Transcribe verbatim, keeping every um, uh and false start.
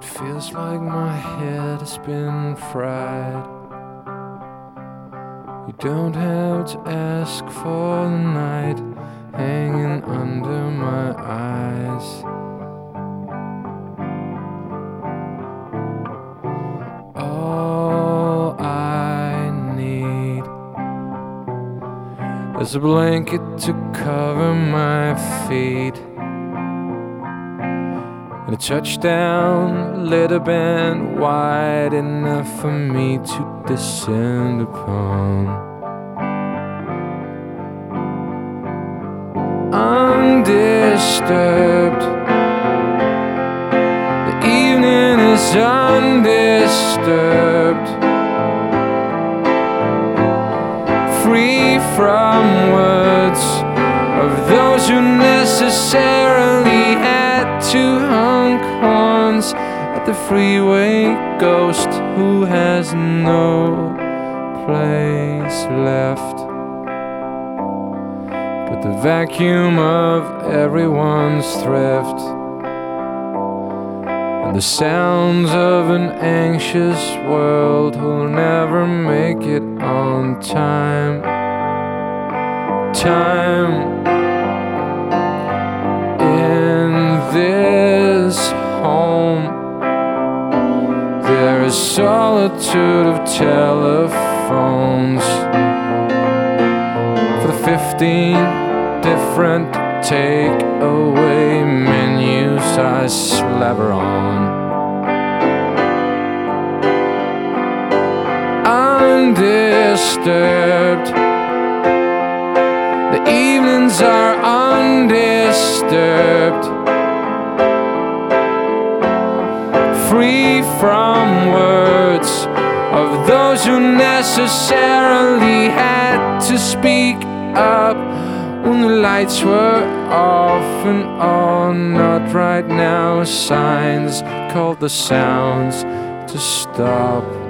Feels like my head has been fried. You don't have to ask for the night hanging under my eyes. All I need is a blanket to cover my feet, and a touchdown leather band wide enough for me to descend upon. Undisturbed, the evening is undisturbed, free from words of those who necessarily had to honk horns at the freeway ghost who has no place left but the vacuum of everyone's thrift and the sounds of an anxious world who'll never make it on time. Time this home, there is solitude of telephones for the fifteen different takeaway menus I slabber on. Undisturbed, the evenings are undisturbed, free from words of those who necessarily had to speak up when the lights were off and on. Not right now, signs called the sounds to stop.